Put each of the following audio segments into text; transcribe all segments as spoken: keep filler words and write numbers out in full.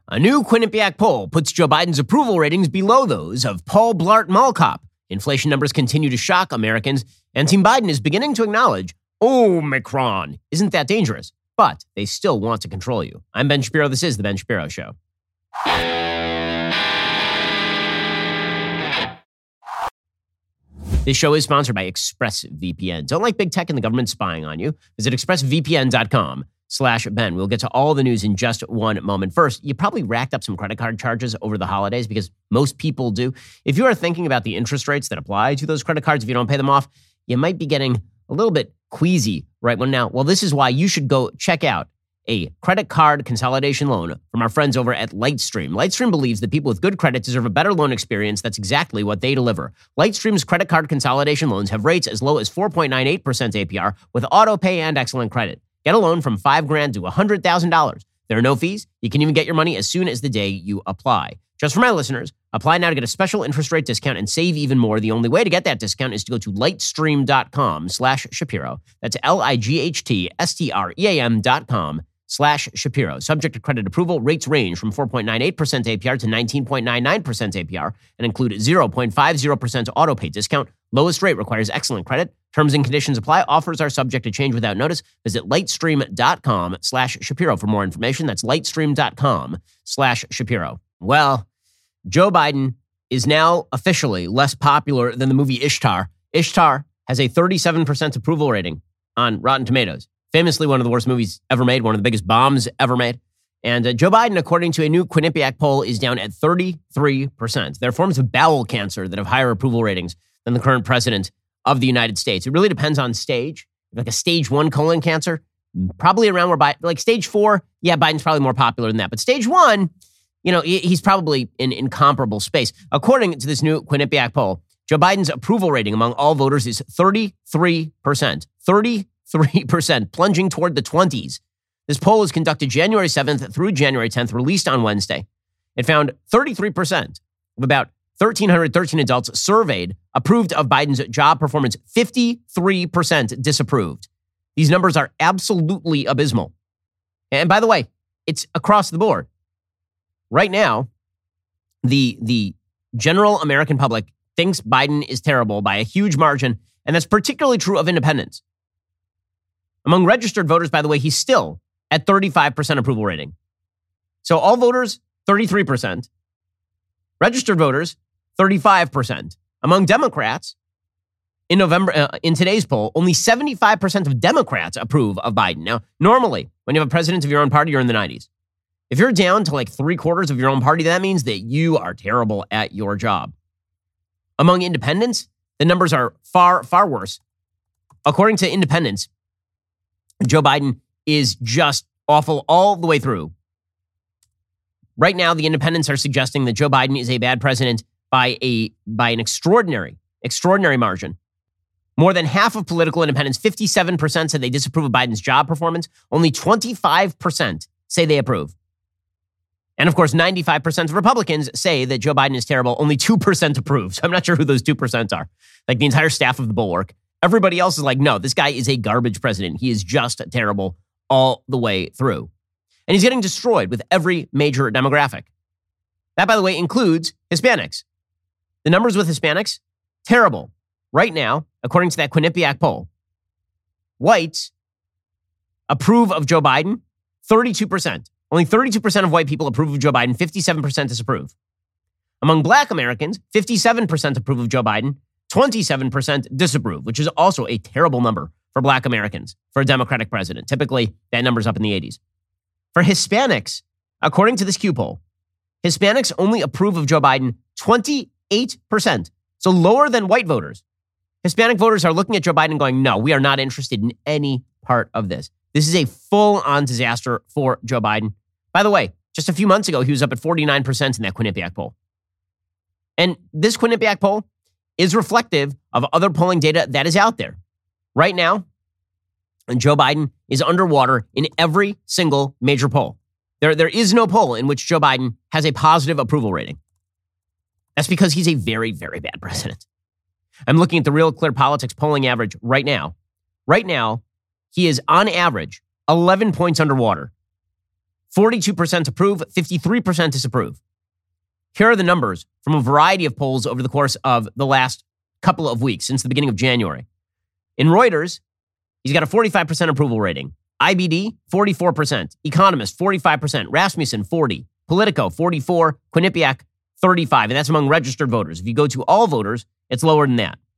A new Quinnipiac poll puts Joe Biden's approval ratings below those of Paul Blart Mall Cop. Inflation numbers continue to shock Americans, and Team Biden is beginning to acknowledge Omicron isn't that dangerous, but they still want to control you. I'm Ben Shapiro. This is The Ben Shapiro Show. This show is sponsored by ExpressVPN. Don't like big tech and the government spying on you? Visit expressvpn.com slash Ben. We'll get to all the news in just one moment. First, you probably racked up some credit card charges over the holidays because most people do. If you are thinking about the interest rates that apply to those credit cards, if you don't pay them off, you might be getting a little bit queasy right now. Well, this is why you should go check out a credit card consolidation loan from our friends over at Lightstream. Lightstream believes that people with good credit deserve a better loan experience. That's exactly what they deliver. Lightstream's credit card consolidation loans have rates as low as four point nine eight percent A P R with auto pay and excellent credit. Get a loan from five grand to one hundred thousand dollars. There are no fees. You can even get your money as soon as the day you apply. Just for my listeners, apply now to get a special interest rate discount and save even more. The only way to get that discount is to go to lightstream.com slash Shapiro. That's L-I-G-H-T-S-T-R-E-A-M dot com slash Shapiro. Subject to credit approval, rates range from four point nine eight percent A P R to nineteen point nine nine percent A P R and include zero point five zero percent auto pay discount. Lowest rate requires excellent credit. Terms and conditions apply. Offers are subject to change without notice. Visit lightstream.com slash Shapiro for more information. That's lightstream.com slash Shapiro. Well, Joe Biden is now officially less popular than the movie Ishtar. Ishtar has a thirty-seven percent approval rating on Rotten Tomatoes. Famously one of the worst movies ever made, one of the biggest bombs ever made. And uh, Joe Biden, according to a new Quinnipiac poll, is down at thirty-three percent. There are forms of bowel cancer that have higher approval ratings than the current president of the United States. It really depends on stage. Like a stage one colon cancer, probably around where Biden, like stage four, yeah, Biden's probably more popular than that. But stage one, you know, he's probably in incomparable space. According to this new Quinnipiac poll, Joe Biden's approval rating among all voters is thirty-three percent. thirty-three percent, plunging toward the twenties. This poll was conducted January seventh through January tenth, released on Wednesday. It found thirty-three percent of about one thousand three hundred thirteen adults surveyed approved of Biden's job performance, fifty-three percent disapproved. These numbers are absolutely abysmal. And by the way, it's across the board. Right now, the, the general American public thinks Biden is terrible by a huge margin, and that's particularly true of independents. Among registered voters, by the way, he's still at thirty-five percent approval rating. So all voters, thirty-three percent. Registered voters, thirty-five percent. Among Democrats, in November, uh, in today's poll, only seventy-five percent of Democrats approve of Biden. Now, normally, when you have a president of your own party, you're in the nineties. If you're down to like three quarters of your own party, that means that you are terrible at your job. Among independents, the numbers are far, far worse. According to independents, Joe Biden is just awful all the way through. Right now, the independents are suggesting that Joe Biden is a bad president by a by an extraordinary, extraordinary margin. More than half of political independents, fifty-seven percent, said they disapprove of Biden's job performance. Only twenty-five percent say they approve. And of course, ninety-five percent of Republicans say that Joe Biden is terrible. Only two percent approve. So I'm not sure who those two percent are. Like the entire staff of the Bulwark. Everybody else is like, no, this guy is a garbage president. He is just terrible all the way through. And he's getting destroyed with every major demographic. That, by the way, includes Hispanics. The numbers with Hispanics, terrible. Right now, according to that Quinnipiac poll, whites approve of Joe Biden, thirty-two percent. Only thirty-two percent of white people approve of Joe Biden, fifty-seven percent disapprove. Among black Americans, fifty-seven percent approve of Joe Biden, twenty-seven percent disapprove, which is also a terrible number for black Americans for a Democratic president. Typically, that number's up in the eighties. For Hispanics, according to this Q poll, Hispanics only approve of Joe Biden twenty-eight percent, so lower than white voters. Hispanic voters are looking at Joe Biden going, no, we are not interested in any part of this. This is a full-on disaster for Joe Biden. By the way, just a few months ago, he was up at forty-nine percent in that Quinnipiac poll. And this Quinnipiac poll is reflective of other polling data that is out there. Right now, Joe Biden is underwater in every single major poll. There, there is no poll in which Joe Biden has a positive approval rating. That's because he's a very, very bad president. I'm looking at the Real Clear Politics polling average right now. Right now, he is on average eleven points underwater. forty-two percent approve, fifty-three percent disapprove. Here are the numbers from a variety of polls over the course of the last couple of weeks, since the beginning of January. In Reuters, he's got a forty-five percent approval rating. I B D, forty-four percent. Economist, forty-five percent. Rasmussen, forty. Politico, forty-four. Quinnipiac, thirty-five. And that's among registered voters. If you go to all voters, it's lower than that.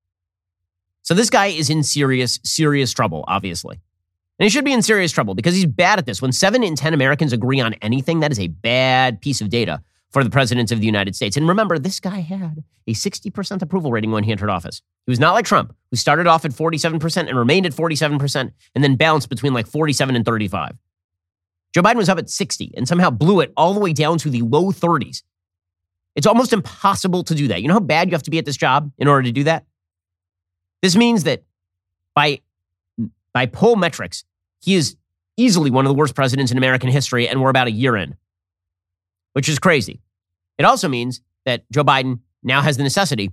So this guy is in serious, serious trouble, obviously. And he should be in serious trouble because he's bad at this. When seven in ten Americans agree on anything, that is a bad piece of data for the president of the United States. And remember, this guy had a sixty percent approval rating when he entered office. He was not like Trump, who started off at forty-seven percent and remained at forty-seven percent and then bounced between like forty-seven and thirty-five. Joe Biden was up at sixty and somehow blew it all the way down to the low thirties. It's almost impossible to do that. You know how bad you have to be at this job in order to do that? This means that by, by poll metrics, he is easily one of the worst presidents in American history, and we're about a year in, which is crazy. It also means that Joe Biden now has the necessity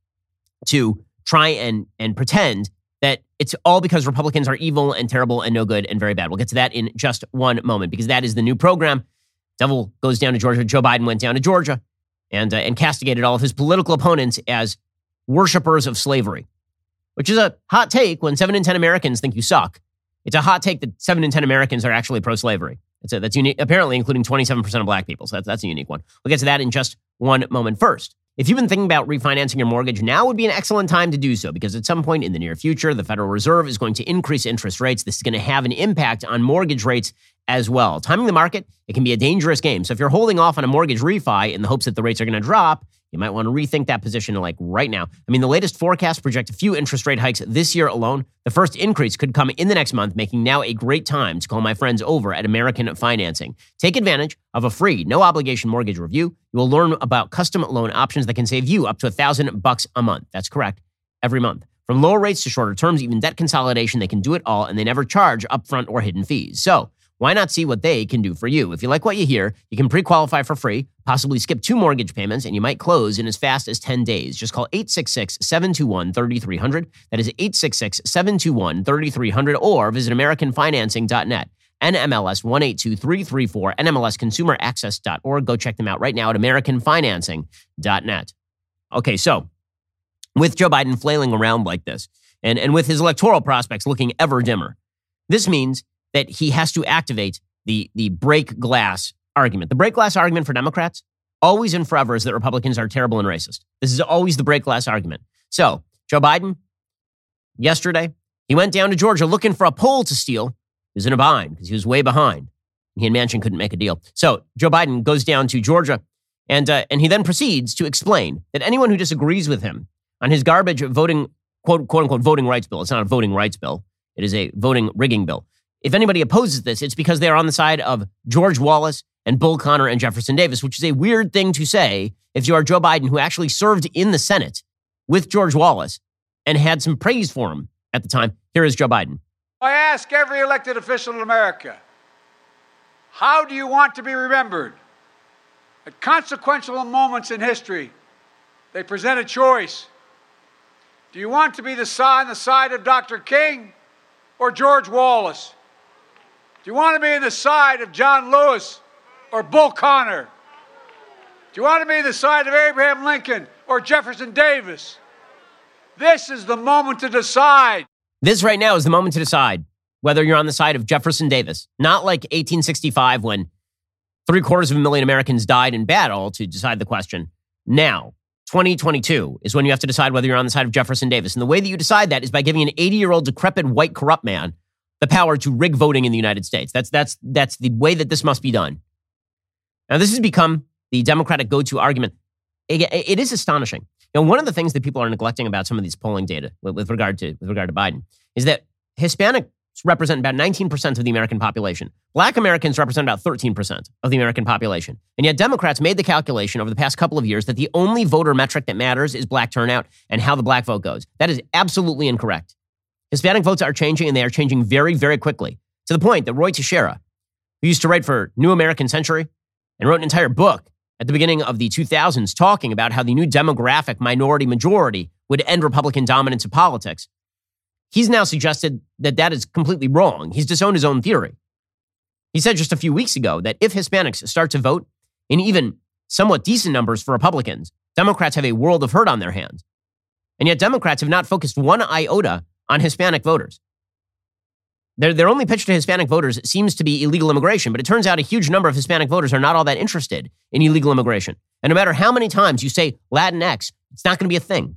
to try and, and pretend that it's all because Republicans are evil and terrible and no good and very bad. We'll get to that in just one moment because that is the new program. Devil goes down to Georgia. Joe Biden went down to Georgia and, uh, and castigated all of his political opponents as worshipers of slavery, which is a hot take when seven in ten Americans think you suck. It's a hot take that seven in ten Americans are actually pro-slavery. It's a, that's unique, apparently including twenty-seven percent of black people. So that's, that's a unique one. We'll get to that in just one moment. First, if you've been thinking about refinancing your mortgage, now would be an excellent time to do so because at some point in the near future, the Federal Reserve is going to increase interest rates. This is going to have an impact on mortgage rates as well. Timing the market, it can be a dangerous game. So if you're holding off on a mortgage refi in the hopes that the rates are going to drop, you might want to rethink that position like right now. I mean, the latest forecasts project a few interest rate hikes this year alone. The first increase could come in the next month, making now a great time to call my friends over at American Financing. Take advantage of a free, no-obligation mortgage review. You will learn about custom loan options that can save you up to a thousand bucks a month. That's correct, every month. From lower rates to shorter terms, even debt consolidation, they can do it all, and they never charge upfront or hidden fees. So why not see what they can do for you? If you like what you hear, you can pre-qualify for free, possibly skip two mortgage payments, and you might close in as fast as ten days. Just call eight six six, seven two one, three three zero zero. That is eight six six, seven two one, three three zero zero, or visit American Financing dot net. N M L S one eight two three three four, N M L S consumer access dot org. Go check them out right now at American Financing dot net. Okay, so with Joe Biden flailing around like this, and, and with his electoral prospects looking ever dimmer, this means that he has to activate the, the break glass argument. The break glass argument for Democrats, always and forever, is that Republicans are terrible and racist. This is always the break glass argument. So, Joe Biden, yesterday, he went down to Georgia looking for a poll to steal. He was in a bind because he was way behind. He and Manchin couldn't make a deal. So, Joe Biden goes down to Georgia, and, uh, and he then proceeds to explain that anyone who disagrees with him on his garbage voting, quote, quote unquote, voting rights bill, it's not a voting rights bill, it is a voting rigging bill. If anybody opposes this, it's because they are on the side of George Wallace and Bull Connor and Jefferson Davis, which is a weird thing to say if you are Joe Biden, who actually served in the Senate with George Wallace and had some praise for him at the time. Here is Joe Biden. I ask every elected official in America, how do you want to be remembered? At consequential moments in history, they present a choice. Do you want to be the side, on the side of Doctor King or George Wallace? Do you want to be on the side of John Lewis or Bull Connor? Do you want to be on the side of Abraham Lincoln or Jefferson Davis? This is the moment to decide. This right now is the moment to decide whether you're on the side of Jefferson Davis, not like eighteen sixty-five when three quarters of a million Americans died in battle to decide the question. Now, twenty twenty-two is when you have to decide whether you're on the side of Jefferson Davis. And the way that you decide that is by giving an eighty-year-old decrepit white corrupt man the power to rig voting in the United States. That's that's that's the way that this must be done. Now, this has become the Democratic go-to argument. It, it is astonishing. You know, one of the things that people are neglecting about some of these polling data with, with regard to with regard to Biden is that Hispanics represent about nineteen percent of the American population. Black Americans represent about thirteen percent of the American population. And yet Democrats made the calculation over the past couple of years that the only voter metric that matters is black turnout and how the black vote goes. That is absolutely incorrect. Hispanic votes are changing, and they are changing very, very quickly, to the point that Roy Teixeira, who used to write for New American Century and wrote an entire book at the beginning of the two thousands talking about how the new demographic minority majority would end Republican dominance of politics, he's now suggested that that is completely wrong. He's disowned his own theory. He said just a few weeks ago that if Hispanics start to vote in even somewhat decent numbers for Republicans, Democrats have a world of hurt on their hands. And yet Democrats have not focused one iota on Hispanic voters. Their, their only pitch to Hispanic voters seems to be illegal immigration, but it turns out a huge number of Hispanic voters are not all that interested in illegal immigration. And no matter how many times you say Latinx, it's not going to be a thing.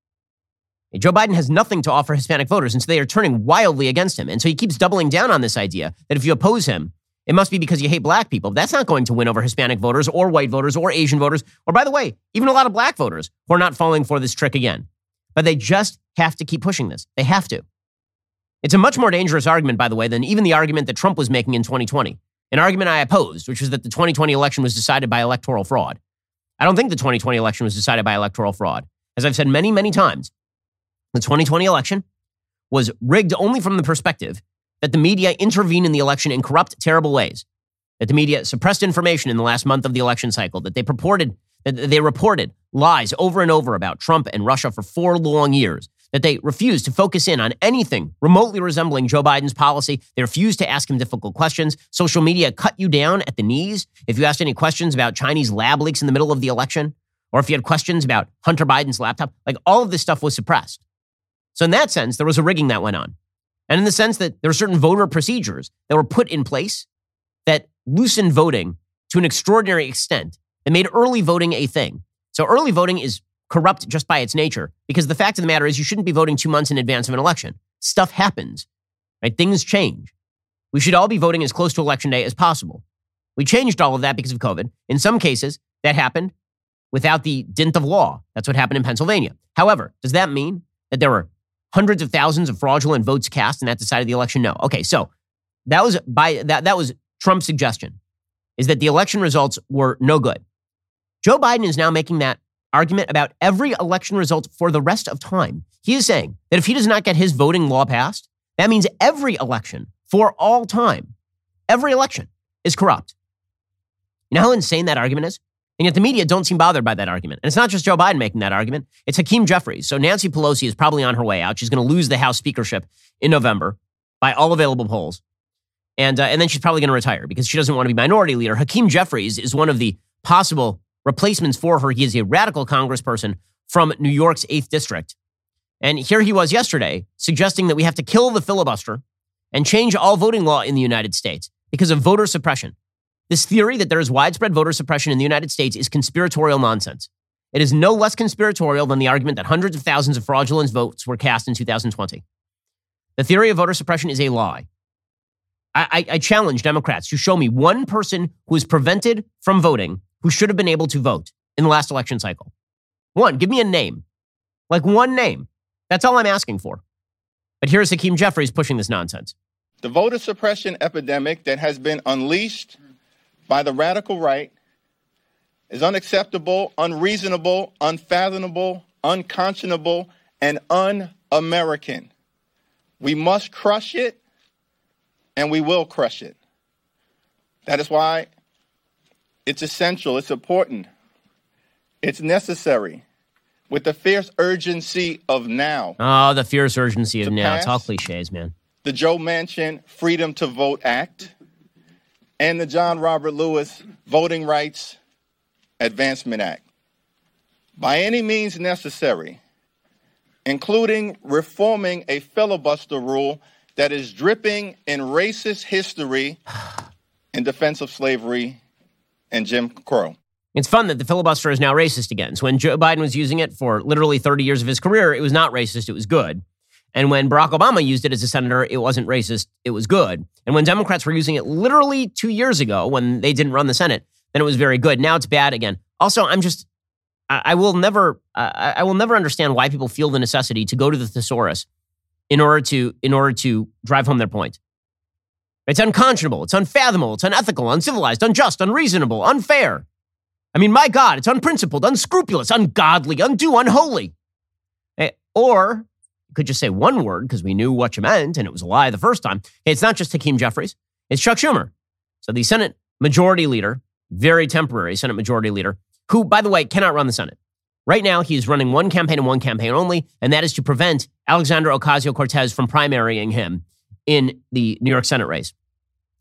Joe Biden has nothing to offer Hispanic voters, and so they are turning wildly against him. And so he keeps doubling down on this idea that if you oppose him, it must be because you hate black people. That's not going to win over Hispanic voters or white voters or Asian voters, or by the way, even a lot of black voters who are not falling for this trick again. But they just have to keep pushing this. They have to. It's a much more dangerous argument, by the way, than even the argument that Trump was making in twenty twenty. An argument I opposed, which was that the twenty twenty election was decided by electoral fraud. I don't think the twenty twenty election was decided by electoral fraud. As I've said many, many times, the twenty twenty election was rigged only from the perspective that the media intervened in the election in corrupt, terrible ways, that the media suppressed information in the last month of the election cycle, that they purported, that they reported lies over and over about Trump and Russia for four long years, that they refused to focus in on anything remotely resembling Joe Biden's policy. They refused to ask him difficult questions. Social media cut you down at the knees if you asked any questions about Chinese lab leaks in the middle of the election, or if you had questions about Hunter Biden's laptop. Like, all of this stuff was suppressed. So in that sense, there was a rigging that went on. And in the sense that there were certain voter procedures that were put in place that loosened voting to an extraordinary extent and made early voting a thing. So early voting is corrupt just by its nature, because the fact of the matter is you shouldn't be voting two months in advance of an election. Stuff happens, right? Things change. We should all be voting as close to election day as possible. We changed all of that because of COVID. In some cases, that happened without the dint of law. That's what happened in Pennsylvania. However, does that mean that there were hundreds of thousands of fraudulent votes cast and that decided the election? No. Okay, so that was by that that was Trump's suggestion, is that the election results were no good. Joe Biden is now making that argument about every election result for the rest of time. He is saying that if he does not get his voting law passed, that means every election for all time, every election is corrupt. You know how insane that argument is? And yet the media don't seem bothered by that argument. And it's not just Joe Biden making that argument. It's Hakeem Jeffries. So Nancy Pelosi is probably on her way out. She's going to lose the House speakership in November by all available polls. And, uh, and then she's probably going to retire because she doesn't want to be minority leader. Hakeem Jeffries is one of the possible replacements for her. He is a radical congressperson from New York's eighth District. And here he was yesterday suggesting that we have to kill the filibuster and change all voting law in the United States because of voter suppression. This theory that there is widespread voter suppression in the United States is conspiratorial nonsense. It is no less conspiratorial than the argument that hundreds of thousands of fraudulent votes were cast in two thousand twenty. The theory of voter suppression is a lie. I, I, I challenge Democrats to show me one person who is prevented from voting who should have been able to vote in the last election cycle. One, give me a name. Like one name. That's all I'm asking for. But here's Hakeem Jeffries pushing this nonsense. The voter suppression epidemic that has been unleashed by the radical right is unacceptable, unreasonable, unfathomable, unconscionable, and un-American. We must crush it, and we will crush it. That is why it's essential, it's important, it's necessary, with the fierce urgency of now. Oh, the fierce urgency of now. It's all cliches, man. The Joe Manchin Freedom to Vote Act and the John Robert Lewis Voting Rights Advancement Act. By any means necessary, including reforming a filibuster rule that is dripping in racist history in defense of slavery and Jim Crow. It's fun that the filibuster is now racist again. So when Joe Biden was using it for literally thirty years of his career, it was not racist, it was good. And when Barack Obama used it as a senator, it wasn't racist, it was good. And when Democrats were using it literally two years ago when they didn't run the Senate, then it was very good. Now it's bad again. Also, I'm just, I, I will never, uh, I will never understand why people feel the necessity to go to the thesaurus in order to, in order to drive home their point. It's unconscionable, it's unfathomable, it's unethical, uncivilized, unjust, unreasonable, unfair. I mean, my God, it's unprincipled, unscrupulous, ungodly, undue, unholy. Or you could just say one word because we knew what you meant and it was a lie the first time. It's not just Hakeem Jeffries, it's Chuck Schumer. So the Senate Majority Leader, very temporary Senate Majority Leader, who, by the way, cannot run the Senate. Right now, he is running one campaign and one campaign only, and that is to prevent Alexandra Ocasio-Cortez from primarying him in the New York Senate race.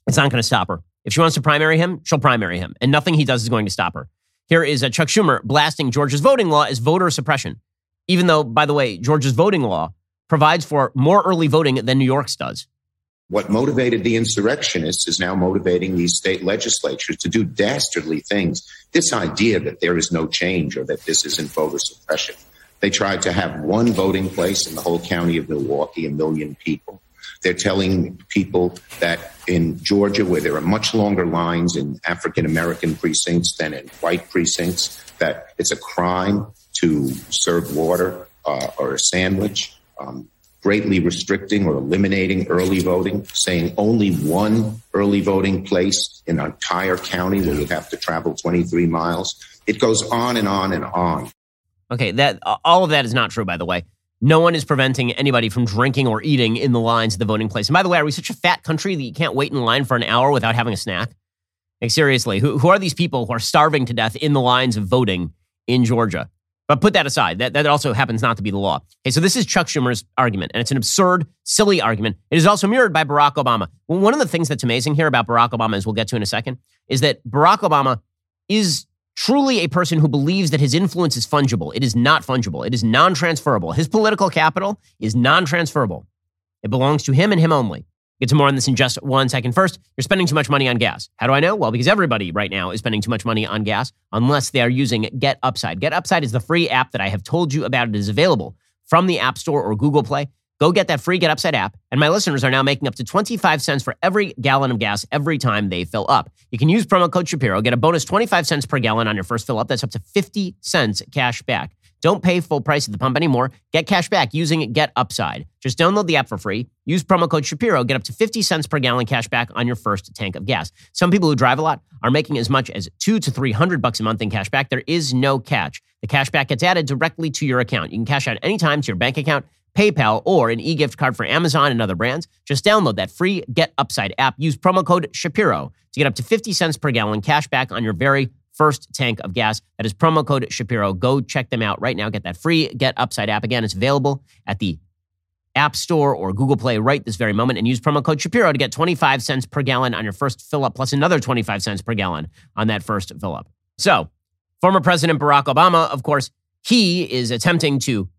It's not going to stop her. If she wants to primary him, she'll primary him, and nothing he does is going to stop her. Here is uh, Chuck Schumer blasting Georgia's voting law as voter suppression, even though, by the way, Georgia's voting law provides for more early voting than New York's does. What motivated the insurrectionists is now motivating these state legislatures to do dastardly things. This idea that there is no change or that this isn't voter suppression. They tried to have one voting place in the whole county of Milwaukee, a million people. They're telling people that in Georgia, where there are much longer lines in African-American precincts than in white precincts, that it's a crime to serve water uh, or a sandwich, um, greatly restricting or eliminating early voting, saying only one early voting place in an entire county where you have to travel twenty-three miles. It goes on and on and on. Okay, that all of that is not true, by the way. No one is preventing anybody from drinking or eating in the lines at the voting place. And by the way, are we such a fat country that you can't wait in line for an hour without having a snack? Like, seriously, who, who are these people who are starving to death in the lines of voting in Georgia? But put that aside. That, that also happens not to be the law. Okay, so this is Chuck Schumer's argument, and it's an absurd, silly argument. It is also mirrored by Barack Obama. Well, one of the things that's amazing here about Barack Obama, as we'll get to in a second, is that Barack Obama is truly a person who believes that his influence is fungible. It is not fungible. It is non-transferable. His political capital is non-transferable. It belongs to him and him only. Get to more on this in just one second. First, you're spending too much money on gas. How do I know? Well, because everybody right now is spending too much money on gas unless they are using Get Upside. Get Upside is the free app that I have told you about. It is available from the App Store or Google Play. Go get that free Get Upside app, and my listeners are now making up to twenty-five cents for every gallon of gas every time they fill up. You can use promo code Shapiro, get a bonus twenty-five cents per gallon on your first fill up. That's up to fifty cents cash back. Don't pay full price at the pump anymore. Get cash back using Get Upside. Just download the app for free. Use promo code Shapiro. Get up to fifty cents per gallon cash back on your first tank of gas. Some people who drive a lot are making as much as two to three hundred bucks a month in cash back. There is no catch. The cash back gets added directly to your account. You can cash out anytime to your bank account, PayPal, or an e-gift card for Amazon and other brands. Just download that free Get Upside app. Use promo code Shapiro to get up to fifty cents per gallon cash back on your very first tank of gas. That is promo code Shapiro. Go check them out right now. Get that free Get Upside app. Again, it's available at the App Store or Google Play right this very moment, and use promo code Shapiro to get twenty-five cents per gallon on your first fill-up, plus another twenty-five cents per gallon on that first fill-up. So, former President Barack Obama, of course, he is attempting to,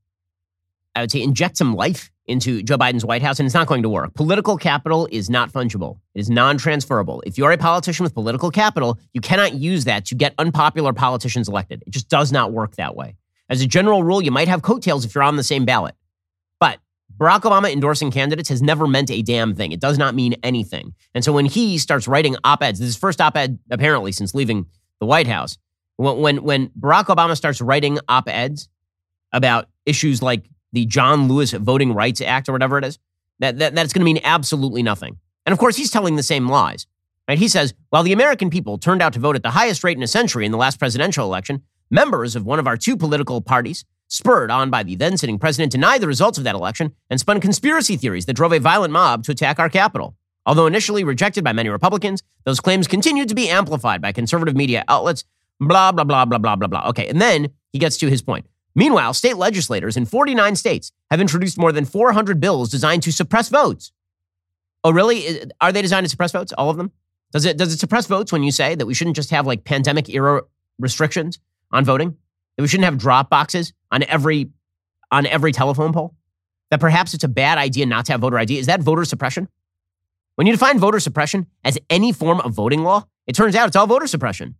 I would say, inject some life into Joe Biden's White House, and it's not going to work. Political capital is not fungible. It is non-transferable. If you're a politician with political capital, you cannot use that to get unpopular politicians elected. It just does not work that way. As a general rule, you might have coattails if you're on the same ballot. But Barack Obama endorsing candidates has never meant a damn thing. It does not mean anything. And so when he starts writing op-eds, this is his first op-ed apparently since leaving the White House. When, when, when Barack Obama starts writing op-eds about issues like the John Lewis Voting Rights Act or whatever it is, that, that that's going to mean absolutely nothing. And of course, he's telling the same lies. Right? He says, while the American people turned out to vote at the highest rate in a century in the last presidential election, members of one of our two political parties, spurred on by the then-sitting president, denied the results of that election and spun conspiracy theories that drove a violent mob to attack our Capitol. Although initially rejected by many Republicans, those claims continued to be amplified by conservative media outlets, blah, blah, blah, blah, blah, blah, blah. Okay, and then he gets to his point. Meanwhile, state legislators in forty-nine states have introduced more than four hundred bills designed to suppress votes. Oh, really? Are they designed to suppress votes? All of them? Does it does it suppress votes when you say that we shouldn't just have like pandemic era restrictions on voting? That we shouldn't have drop boxes on every on every telephone pole? That perhaps it's a bad idea not to have voter I D? Is that voter suppression? When you define voter suppression as any form of voting law, it turns out it's all voter suppression.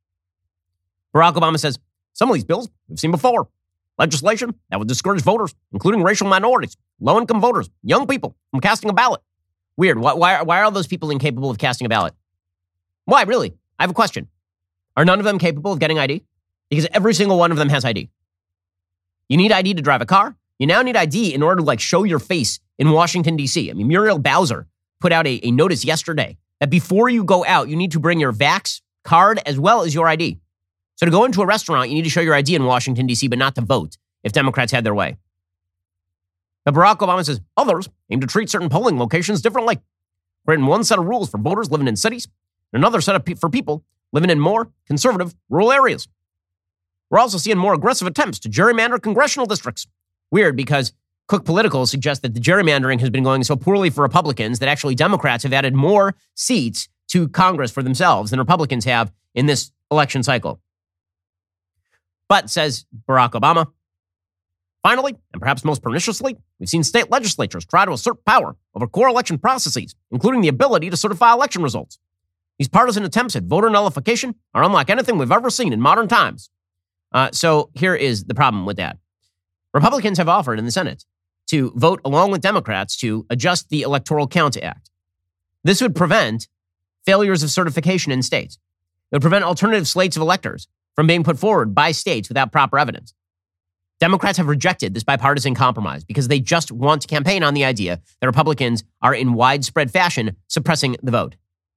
Barack Obama says, some of these bills we've seen before. Legislation that would discourage voters, including racial minorities, low-income voters, young people, from casting a ballot. Weird. Why, why, why are all those people incapable of casting a ballot? Why, really? I have a question. Are none of them capable of getting I D? Because every single one of them has I D. You need I D to drive a car. You now need I D in order to like show your face in Washington, D C. I mean, Muriel Bowser put out a, a notice yesterday that before you go out, you need to bring your vax card as well as your I D. So to go into a restaurant, you need to show your I D in Washington, D C, but not to vote if Democrats had their way. Now, Barack Obama says others aim to treat certain polling locations differently, creating one set of rules for voters living in cities and another set of pe- for people living in more conservative rural areas. We're also seeing more aggressive attempts to gerrymander congressional districts. Weird, because Cook Political suggests that the gerrymandering has been going so poorly for Republicans that actually Democrats have added more seats to Congress for themselves than Republicans have in this election cycle. But, says Barack Obama, finally, and perhaps most perniciously, we've seen state legislatures try to assert power over core election processes, including the ability to certify election results. These partisan attempts at voter nullification are unlike anything we've ever seen in modern times. Uh, so here is the problem with that. Republicans have offered in the Senate to vote along with Democrats to adjust the Electoral Count Act. This would prevent failures of certification in states. It would prevent alternative slates of electors from being put forward by states without proper evidence. Democrats have rejected this bipartisan compromise because they just want to campaign on the idea that Republicans are in widespread fashion suppressing the vote.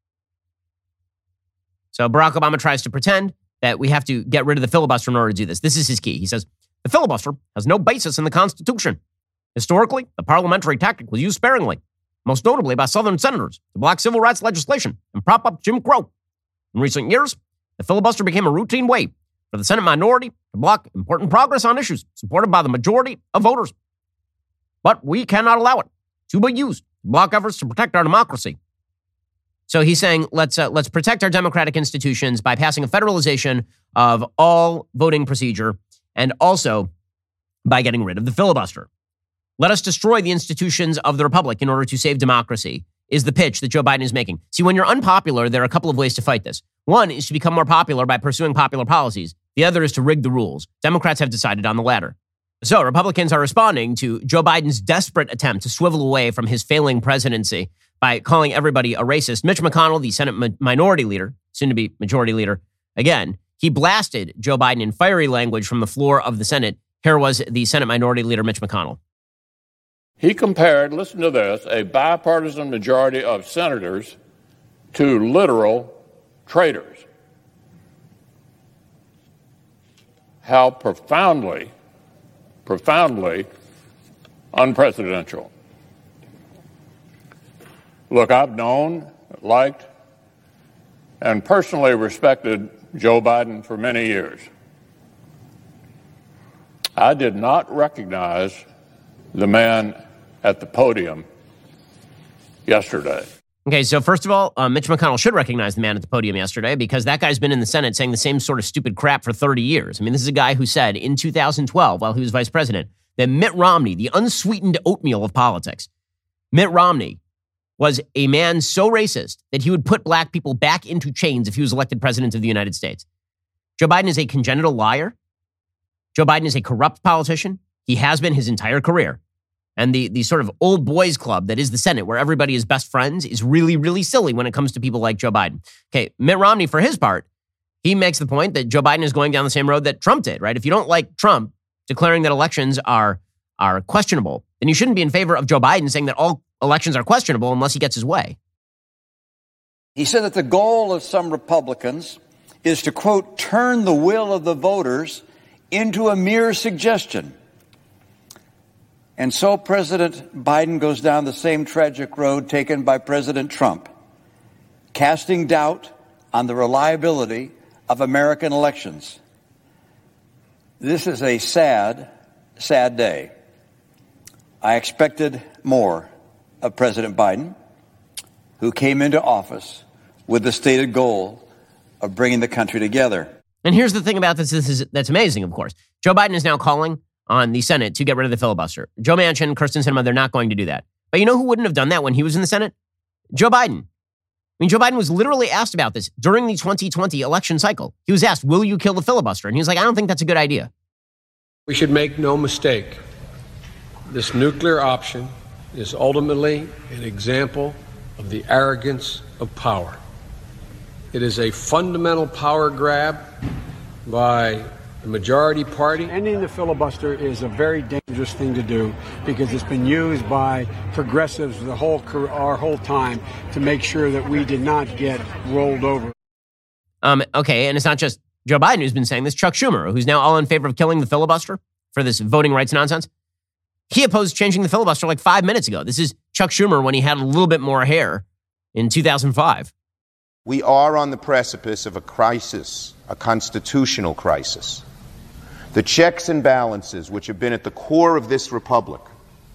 So Barack Obama tries to pretend that we have to get rid of the filibuster in order to do this. This is his key. He says, the filibuster has no basis in the Constitution. Historically, the parliamentary tactic was used sparingly, most notably by Southern senators to block civil rights legislation and prop up Jim Crow. In recent years, the filibuster became a routine way for the Senate minority to block important progress on issues supported by the majority of voters. But we cannot allow it to be used to block efforts to protect our democracy. So he's saying, let's uh, let's protect our democratic institutions by passing a federalization of all voting procedure and also by getting rid of the filibuster. Let us destroy the institutions of the republic in order to save democracy is the pitch that Joe Biden is making. See, when you're unpopular, there are a couple of ways to fight this. One is to become more popular by pursuing popular policies. The other is to rig the rules. Democrats have decided on the latter. So Republicans are responding to Joe Biden's desperate attempt to swivel away from his failing presidency by calling everybody a racist. Mitch McConnell, the Senate mi- minority leader, soon to be majority leader, again, he blasted Joe Biden in fiery language from the floor of the Senate. Here was the Senate minority leader, Mitch McConnell. He compared, listen to this, a bipartisan majority of senators to literal traitors. How profoundly, profoundly unprecedented. Look, I've known, liked, and personally respected Joe Biden for many years. I did not recognize the man at the podium yesterday. Okay, so first of all, uh, Mitch McConnell should recognize the man at the podium yesterday because that guy's been in the Senate saying the same sort of stupid crap for thirty years. I mean, this is a guy who said in two thousand twelve, while he was vice president, that Mitt Romney, the unsweetened oatmeal of politics, Mitt Romney was a man so racist that he would put black people back into chains if he was elected president of the United States. Joe Biden is a congenital liar. Joe Biden is a corrupt politician. He has been his entire career. And the, the sort of old boys club that is the Senate, where everybody is best friends, is really, really silly when it comes to people like Joe Biden. Okay, Mitt Romney, for his part, he makes the point that Joe Biden is going down the same road that Trump did, right? If you don't like Trump declaring that elections are, are questionable, then you shouldn't be in favor of Joe Biden saying that all elections are questionable unless he gets his way. He said that the goal of some Republicans is to, quote, turn the will of the voters into a mere suggestion. And so President Biden goes down the same tragic road taken by President Trump, casting doubt on the reliability of American elections. This is a sad, sad day. I expected more of President Biden, who came into office with the stated goal of bringing the country together. And here's the thing about this, this is, that's amazing, of course. Joe Biden is now calling on the Senate to get rid of the filibuster. Joe Manchin, Kyrsten Sinema, they're not going to do that. But you know who wouldn't have done that when he was in the Senate? Joe Biden. I mean, Joe Biden was literally asked about this during the twenty twenty election cycle. He was asked, will you kill the filibuster? And he was like, I don't think that's a good idea. We should make no mistake. This nuclear option is ultimately an example of the arrogance of power. It is a fundamental power grab by the majority party. Ending the filibuster is a very dangerous thing to do because it's been used by progressives the whole our whole time to make sure that we did not get rolled over. Um, okay, and it's not just Joe Biden who's been saying this. Chuck Schumer, who's now all in favor of killing the filibuster for this voting rights nonsense, he opposed changing the filibuster like five minutes ago. This is Chuck Schumer when he had a little bit more hair in two thousand five. We are on the precipice of a crisis, a constitutional crisis. The checks and balances which have been at the core of this republic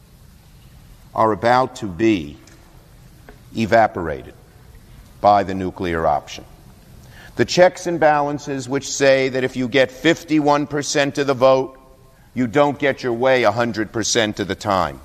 are about to be evaporated by the nuclear option. The checks and balances which say that if you get fifty-one percent of the vote, you don't get your way one hundred percent of the time.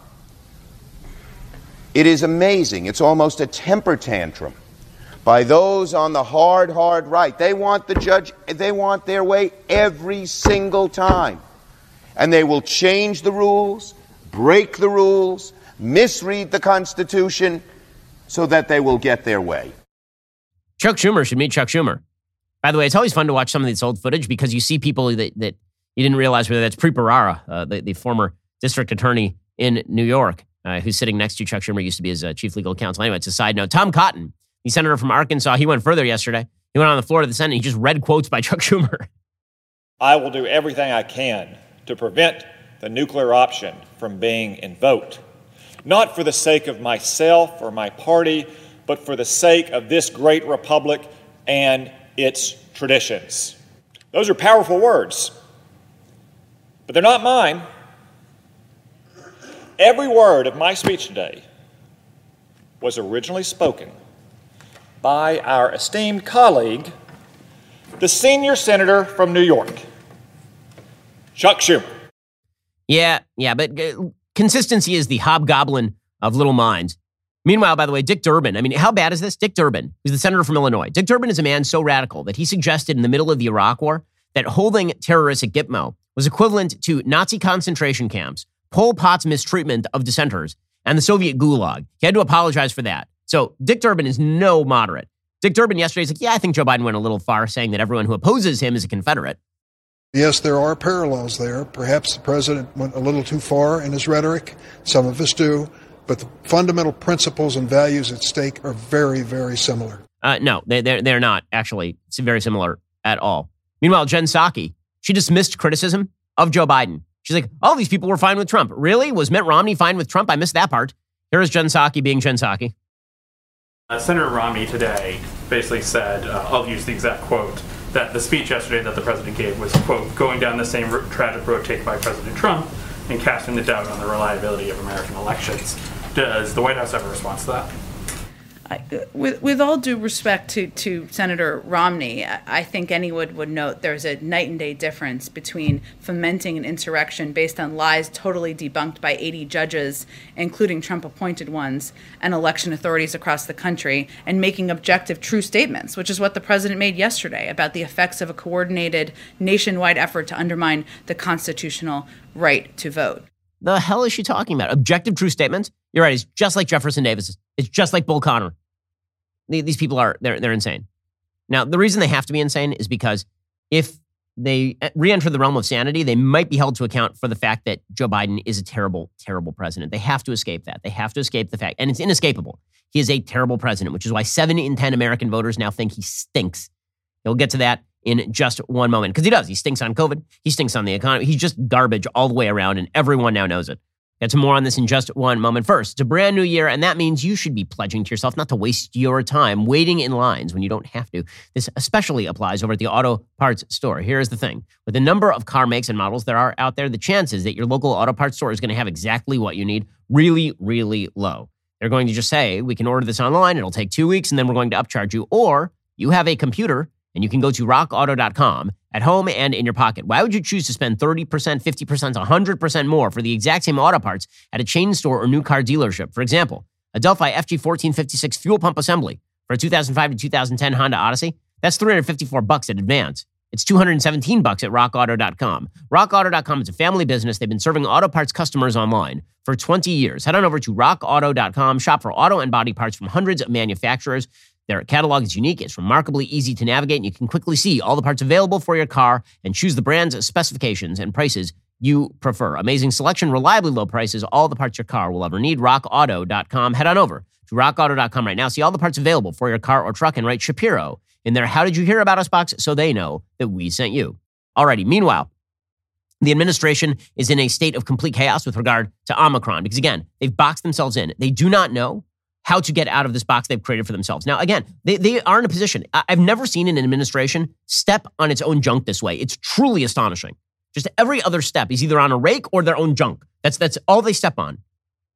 It is amazing. It's almost a temper tantrum by those on the hard, hard right. They want the judge, they want their way every single time. And they will change the rules, break the rules, misread the Constitution so that they will get their way. Chuck Schumer should meet Chuck Schumer. By the way, it's always fun to watch some of this old footage because you see people that, that you didn't realize whether that's Preet Bharara, uh, the, the former district attorney in New York, uh, who's sitting next to Chuck Schumer, used to be his uh, chief legal counsel. Anyway, it's a side note. Tom Cotton, the senator from Arkansas, he went further yesterday. He went on the floor of the Senate. He just read quotes by Chuck Schumer. I will do everything I can to prevent the nuclear option from being invoked, not for the sake of myself or my party, but for the sake of this great republic and its traditions. Those are powerful words, but they're not mine. Every word of my speech today was originally spoken by our esteemed colleague, the senior senator from New York, Chuck Schumer. Yeah, yeah, but uh, consistency is the hobgoblin of little minds. Meanwhile, by the way, Dick Durbin, I mean, how bad is this? Dick Durbin, who's the senator from Illinois. Dick Durbin is a man so radical that he suggested in the middle of the Iraq War that holding terrorists at Gitmo was equivalent to Nazi concentration camps, Pol Pot's mistreatment of dissenters, and the Soviet gulag. He had to apologize for that. So Dick Durbin is no moderate. Dick Durbin yesterday is like, yeah, I think Joe Biden went a little far saying that everyone who opposes him is a Confederate. Yes, there are parallels there. Perhaps the president went a little too far in his rhetoric. Some of us do. But the fundamental principles and values at stake are very, very similar. Uh, no, they, they're, they're not actually very similar at all. Meanwhile, Jen Psaki, she dismissed criticism of Joe Biden. She's like, all these people were fine with Trump. Really? Was Mitt Romney fine with Trump? I missed that part. Here is Jen Psaki being Jen Psaki. Uh, Senator Romney today basically said, uh, I'll use the exact quote, that the speech yesterday that the president gave was, quote, going down the same r- tragic road taken by President Trump and casting the doubt on the reliability of American elections. Does the White House have a response to that? I, with, with all due respect to, to Senator Romney, I think anyone would note there's a night and day difference between fomenting an insurrection based on lies totally debunked by eighty judges, including Trump-appointed ones, and election authorities across the country, and making objective, true statements, which is what the president made yesterday about the effects of a coordinated nationwide effort to undermine the constitutional right to vote. The hell is she talking about? Objective, true statements? You're right. It's just like Jefferson Davis. It's just like Bull Connor. These people are, they're, they're insane. Now, the reason they have to be insane is because if they re-enter the realm of sanity, they might be held to account for the fact that Joe Biden is a terrible, terrible president. They have to escape that. They have to escape the fact, and it's inescapable. He is a terrible president, which is why seven in ten American voters now think he stinks. We'll get to that in just one moment, because he does. He stinks on COVID. He stinks on the economy. He's just garbage all the way around, and everyone now knows it. Get to more on this in just one moment. First, it's a brand new year, and that means you should be pledging to yourself not to waste your time waiting in lines when you don't have to. This especially applies over at the auto parts store. Here's the thing. With the number of car makes and models there are out there, the chances that your local auto parts store is going to have exactly what you need really, really low. They're going to just say, we can order this online, it'll take two weeks, and then we're going to upcharge you. Or you have a computer, and you can go to rock auto dot com at home and in your pocket. Why would you choose to spend thirty percent, fifty percent, one hundred percent more for the exact same auto parts at a chain store or new car dealership? For example, a Delphi F G fourteen fifty-six fuel pump assembly for a two thousand five to two thousand ten Honda Odyssey, that's three hundred fifty-four bucks at advance. It's two hundred seventeen bucks at rock auto dot com. rock auto dot com is a family business. They've been serving auto parts customers online for twenty years. Head on over to rock auto dot com, shop for auto and body parts from hundreds of manufacturers. Their catalog is unique. It's remarkably easy to navigate, and you can quickly see all the parts available for your car and choose the brands, specifications, and prices you prefer. Amazing selection, reliably low prices, all the parts your car will ever need. rock auto dot com. Head on over to rock auto dot com right now. See all the parts available for your car or truck, and write Shapiro in their How Did You Hear About Us box so they know that we sent you. Alrighty, meanwhile, the administration is in a state of complete chaos with regard to Omicron because, again, they've boxed themselves in. They do not know how to get out of this box they've created for themselves. Now, again, they, they are in a position. I've never seen an administration step on its own junk this way. It's truly astonishing. Just every other step is either on a rake or their own junk. That's that's all they step on.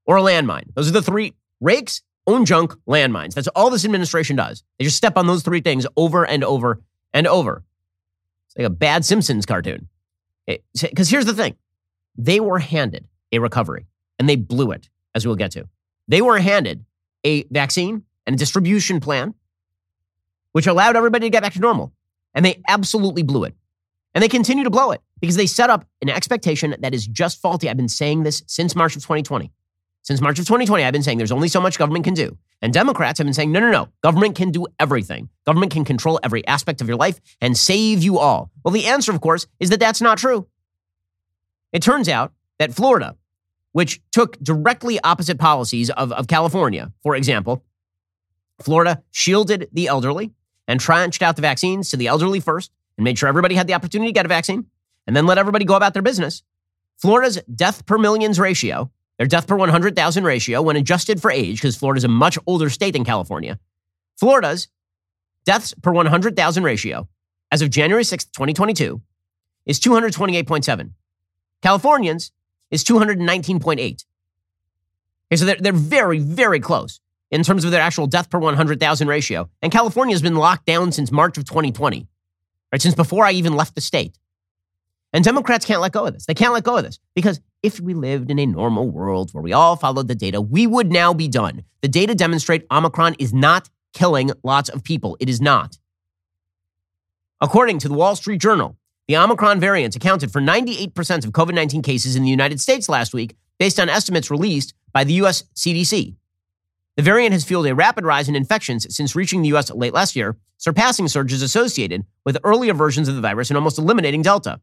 or a landmine. Those are the three: rakes, own junk, landmines. That's all this administration does. They just step on those three things over and over and over. It's like a bad Simpsons cartoon. Because here's the thing. They were handed a recovery, and they blew it, as we'll get to. They were handed a vaccine and a distribution plan, which allowed everybody to get back to normal. And they absolutely blew it. And they continue to blow it because they set up an expectation that is just faulty. I've been saying this since March of twenty twenty. Since March of twenty twenty, I've been saying there's only so much government can do. And Democrats have been saying, no, no, no. Government can do everything. Government can control every aspect of your life and save you all. Well, the answer, of course, is that that's not true. It turns out that Florida, which took directly opposite policies of, of California, for example, Florida shielded the elderly and tranched out the vaccines to the elderly first and made sure everybody had the opportunity to get a vaccine and then let everybody go about their business. Florida's death per millions ratio, their death per one hundred thousand ratio, when adjusted for age, because Florida's a much older state than California, Florida's deaths per one hundred thousand ratio, as of January sixth, twenty twenty-two, is two hundred twenty-eight point seven. Californians is two hundred nineteen point eight. Okay, so they're, they're very, very close in terms of their actual death per one hundred thousand ratio. And California has been locked down since March of twenty twenty, right? Since before I even left the state. And Democrats can't let go of this. They can't let go of this because if we lived in a normal world where we all followed the data, we would now be done. The data demonstrate Omicron is not killing lots of people. It is not. According to the Wall Street Journal, the Omicron variant accounted for ninety-eight percent of COVID nineteen cases in the United States last week, based on estimates released by the U S C D C. The variant has fueled a rapid rise in infections since reaching the U S late last year, surpassing surges associated with earlier versions of the virus and almost eliminating Delta.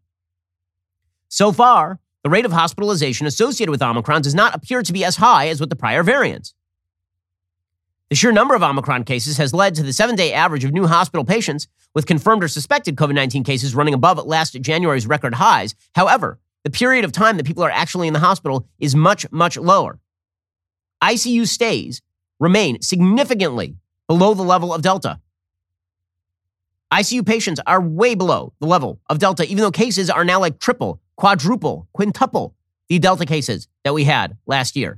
So far, the rate of hospitalization associated with Omicron does not appear to be as high as with the prior variants. The sheer number of Omicron cases has led to the seven-day average of new hospital patients with confirmed or suspected COVID nineteen cases running above last January's record highs. However, the period of time that people are actually in the hospital is much, much lower. I C U stays remain significantly below the level of Delta. I C U patients are way below the level of Delta, even though cases are now like triple, quadruple, quintuple the Delta cases that we had last year.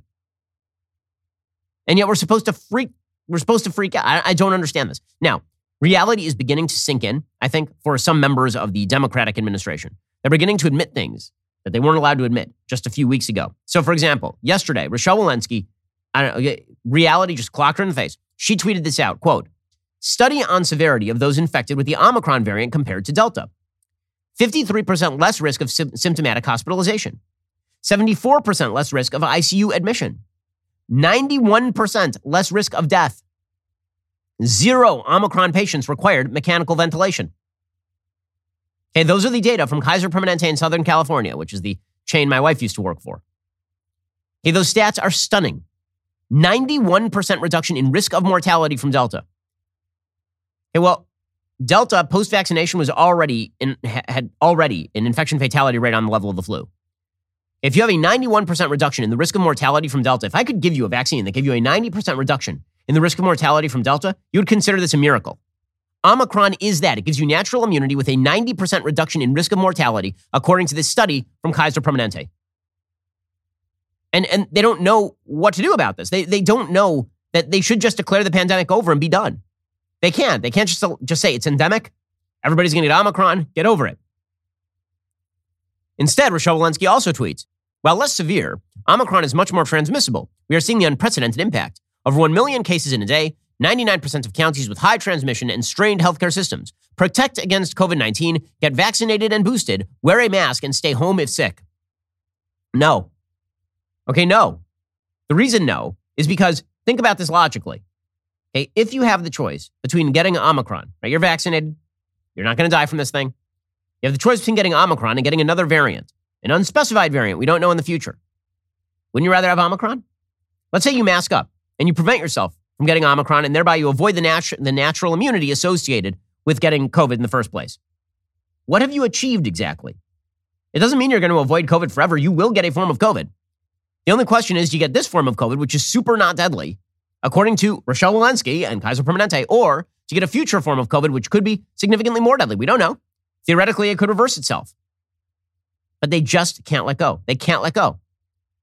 And yet we're supposed to freak, we're supposed to freak out. I, I don't understand this. Now, reality is beginning to sink in, I think, for some members of the Democratic administration. They're beginning to admit things that they weren't allowed to admit just a few weeks ago. So, for example, yesterday, Rochelle Walensky, I don't know, reality just clocked her in the face. She tweeted this out, quote, "Study on severity of those infected with the Omicron variant compared to Delta. fifty-three percent less risk of sim- symptomatic hospitalization. seventy-four percent less risk of I C U admission. ninety-one percent less risk of death. Zero Omicron patients required mechanical ventilation." Okay, those are the data from Kaiser Permanente in Southern California, which is the chain my wife used to work for. Okay, those stats are stunning. ninety-one percent reduction in risk of mortality from Delta. Okay, well, Delta post-vaccination was already in, had already an infection fatality rate on the level of the flu. If you have a ninety-one percent reduction in the risk of mortality from Delta, if I could give you a vaccine that gave you a ninety percent reduction in the risk of mortality from Delta, you would consider this a miracle. Omicron is that. It gives you natural immunity with a ninety percent reduction in risk of mortality, according to this study from Kaiser Permanente. And, and they don't know what to do about this. They, they don't know that they should just declare the pandemic over and be done. They can't. They can't just, just say it's endemic. Everybody's going to get Omicron. Get over it. Instead, Rochelle Walensky also tweets, "While less severe, Omicron is much more transmissible. We are seeing the unprecedented impact. Over one million cases in a day, ninety-nine percent of counties with high transmission and strained healthcare systems. Protect against COVID nineteen, get vaccinated and boosted, wear a mask, and stay home if sick." No. Okay, no. The reason no is because, think about this logically. Okay, if you have the choice between getting Omicron, right, you're vaccinated, you're not going to die from this thing. You have the choice between getting Omicron and getting another variant, an unspecified variant we don't know in the future. Wouldn't you rather have Omicron? Let's say you mask up and you prevent yourself from getting Omicron, and thereby you avoid the, natu- the natural immunity associated with getting COVID in the first place. What have you achieved exactly? It doesn't mean you're going to avoid COVID forever. You will get a form of COVID. The only question is, do you get this form of COVID, which is super not deadly, according to Rochelle Walensky and Kaiser Permanente, or do you get a future form of COVID, which could be significantly more deadly? We don't know. Theoretically, it could reverse itself. But they just can't let go. They can't let go.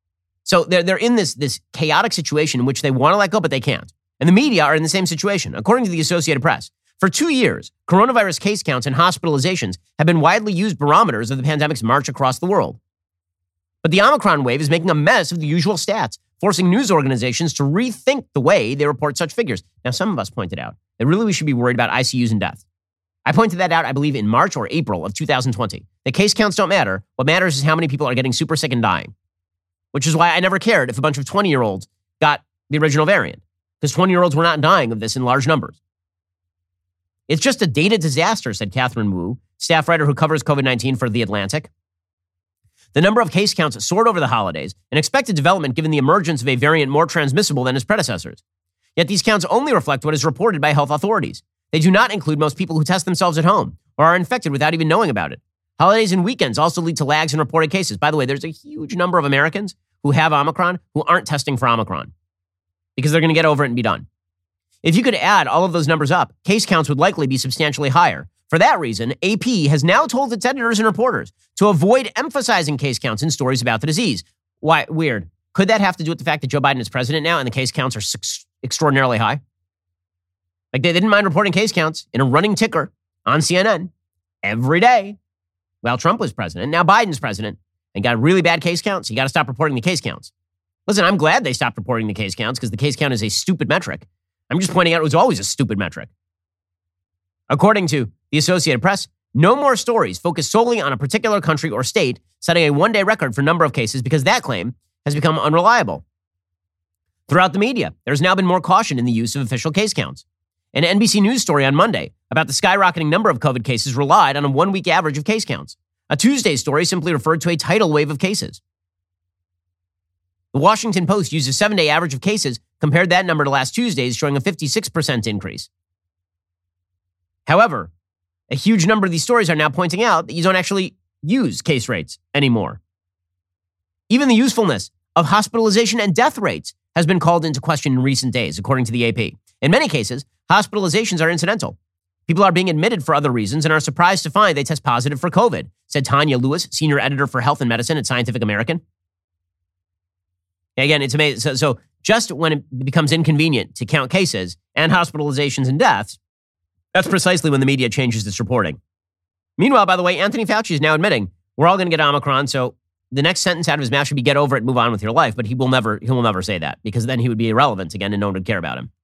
So they're, they're in this, this chaotic situation in which they want to let go, but they can't. And the media are in the same situation. According to the Associated Press, for two years, coronavirus case counts and hospitalizations have been widely used barometers of the pandemic's march across the world. But the Omicron wave is making a mess of the usual stats, forcing news organizations to rethink the way they report such figures. Now, some of us pointed out that really we should be worried about I C Us and deaths. I pointed that out, I believe, in March or April of two thousand twenty. The case counts don't matter. What matters is how many people are getting super sick and dying, which is why I never cared if a bunch of twenty-year-olds got the original variant, because twenty-year-olds were not dying of this in large numbers. It's just a data disaster, said Catherine Wu, staff writer who covers COVID nineteen for The Atlantic. The number of case counts soared over the holidays, an expected development given the emergence of a variant more transmissible than its predecessors. Yet these counts only reflect what is reported by health authorities. They do not include most people who test themselves at home or are infected without even knowing about it. Holidays and weekends also lead to lags in reported cases. By the way, there's a huge number of Americans who have Omicron who aren't testing for Omicron because they're going to get over it and be done. If you could add all of those numbers up, case counts would likely be substantially higher. For that reason, A P has now told its editors and reporters to avoid emphasizing case counts in stories about the disease. Why? Weird. Could that have to do with the fact that Joe Biden is president now and the case counts are six, extraordinarily high? Like they didn't mind reporting case counts in a running ticker on C N N every day while Trump was president. Now Biden's president and got really bad case counts. You got to stop reporting the case counts. Listen, I'm glad they stopped reporting the case counts because the case count is a stupid metric. I'm just pointing out it was always a stupid metric. According to the Associated Press, no more stories focus solely on a particular country or state, setting a one-day record for number of cases because that claim has become unreliable. Throughout the media, there's now been more caution in the use of official case counts. An N B C News story on Monday about the skyrocketing number of COVID cases relied on a one-week average of case counts. A Tuesday story simply referred to a tidal wave of cases. The Washington Post used a seven-day average of cases, compared that number to last Tuesday's, showing a fifty-six percent increase. However, a huge number of these stories are now pointing out that you don't actually use case rates anymore. Even the usefulness of hospitalization and death rates has been called into question in recent days, according to the A P. In many cases, hospitalizations are incidental. People are being admitted for other reasons and are surprised to find they test positive for COVID, said Tanya Lewis, senior editor for health and medicine at Scientific American. Again, it's amazing. So, so just when it becomes inconvenient to count cases and hospitalizations and deaths, that's precisely when the media changes its reporting. Meanwhile, by the way, Anthony Fauci is now admitting we're all going to get Omicron, so the next sentence out of his mouth should be get over it, move on with your life, but he will never, he will never say that because then he would be irrelevant again and no one would care about him.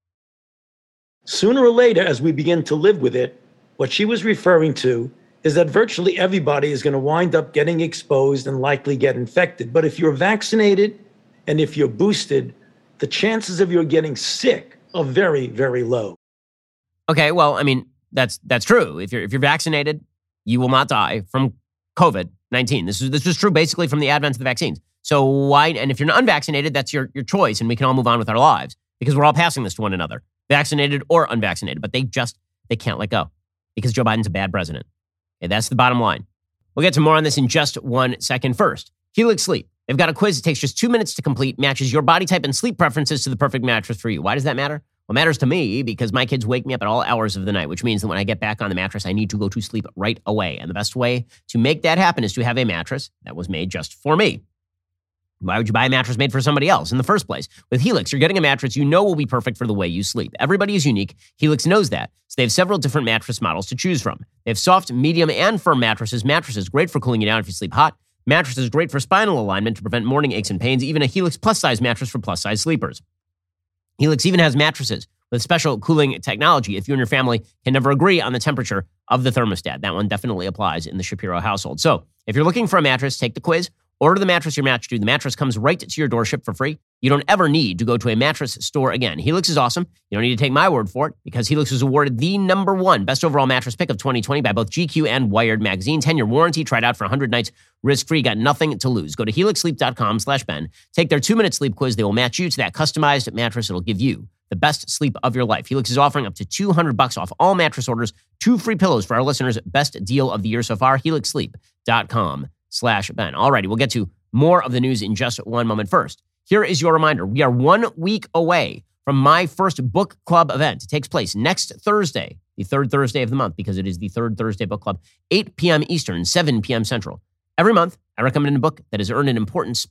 Sooner or later, as we begin to live with it, what she was referring to is that virtually everybody is going to wind up getting exposed and likely get infected. But if you're vaccinated and if you're boosted, the chances of you getting sick are very, very low. Okay, well, I mean, that's that's true. If you're if you're vaccinated, you will not die from COVID nineteen. This is this was true basically from the advent of the vaccines. So why? And if you're unvaccinated, that's your your choice, and we can all move on with our lives because we're all passing this to one another, vaccinated or unvaccinated. But they just they can't let go because Joe Biden's a bad president. Okay, that's the bottom line. We'll get to more on this in just one second. First, Helix Sleep. They've got a quiz that takes just two minutes to complete, matches your body type and sleep preferences to the perfect mattress for you. Why does that matter? Well, it matters to me because my kids wake me up at all hours of the night, which means that when I get back on the mattress, I need to go to sleep right away. And the best way to make that happen is to have a mattress that was made just for me. Why would you buy a mattress made for somebody else in the first place? With Helix, you're getting a mattress you know will be perfect for the way you sleep. Everybody is unique. Helix knows that. So they have several different mattress models to choose from. They have soft, medium, and firm mattresses. Mattresses great for cooling you down if you sleep hot. Mattresses great for spinal alignment to prevent morning aches and pains. Even a Helix plus-size mattress for plus-size sleepers. Helix even has mattresses with special cooling technology if you and your family can never agree on the temperature of the thermostat. That one definitely applies in the Shapiro household. So if you're looking for a mattress, take the quiz. Order the mattress you're matched to. The mattress comes right to your door, shipped for free. You don't ever need to go to a mattress store again. Helix is awesome. You don't need to take my word for it because Helix was awarded the number one best overall mattress pick of twenty twenty by both G Q and Wired magazine. ten-year warranty. Tried out for one hundred nights risk-free. Got nothing to lose. Go to helix sleep dot com slash Ben. Take their two-minute sleep quiz. They will match you to that customized mattress. It'll give you the best sleep of your life. Helix is offering up to two hundred bucks off all mattress orders. Two free pillows for our listeners. Best deal of the year so far. helix sleep dot com slash Ben. Alrighty, we'll get to more of the news in just one moment. First, here is your reminder. We are one week away from my first book club event. It takes place next Thursday, the third Thursday of the month, because it is the third Thursday book club, eight p.m. Eastern, seven p.m. Central. Every month, I recommend a book that has earned an important spot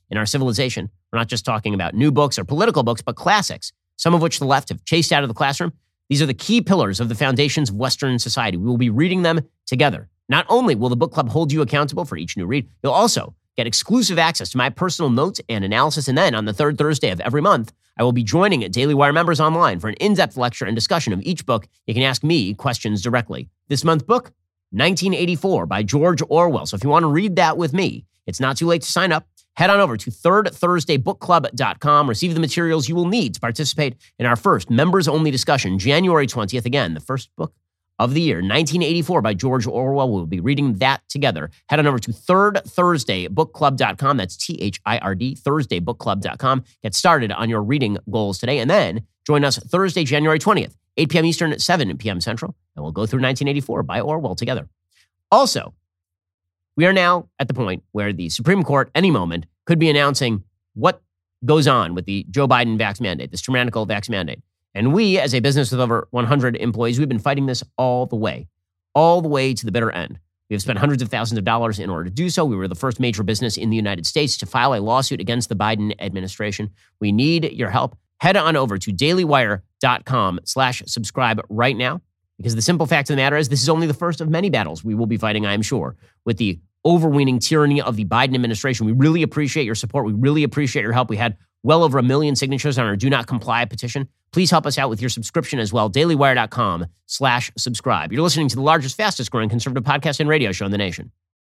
in our civilization. We're not just talking about new books or political books, but classics, some of which the left have chased out of the classroom. These are the key pillars of the foundations of Western society. We will be reading them together. Not only will the book club hold you accountable for each new read, you'll also get exclusive access to my personal notes and analysis. And then on the third Thursday of every month, I will be joining Daily Wire members online for an in-depth lecture and discussion of each book. You can ask me questions directly. This month's book, nineteen eighty-four by George Orwell. So if you want to read that with me, it's not too late to sign up. Head on over to third thursday book club dot com. Receive the materials you will need to participate in our first members-only discussion, January twentieth. Again, the first book of the year, nineteen eighty-four by George Orwell. We'll be reading that together. Head on over to third thursday book club dot com. That's T H I R D, thursday book club dot com. Get started on your reading goals today. And then join us Thursday, January twentieth, eight p.m. Eastern, seven p.m. Central. And we'll go through nineteen eighty-four by Orwell together. Also, we are now at the point where the Supreme Court, any moment, could be announcing what goes on with the Joe Biden vax mandate, this tyrannical vax mandate. And we, as a business with over one hundred employees, we've been fighting this all the way, all the way to the bitter end. We have spent hundreds of thousands of dollars in order to do so. We were the first major business in the United States to file a lawsuit against the Biden administration. We need your help. Head on over to dailywire.com slash subscribe right now, because the simple fact of the matter is this is only the first of many battles we will be fighting, I am sure, with the overweening tyranny of the Biden administration. We really appreciate your support. We really appreciate your help. We had well over a million signatures on our Do Not Comply petition. Please help us out with your subscription as well. dailywire.com slash subscribe. You're listening to the largest, fastest growing conservative podcast and radio show in the nation.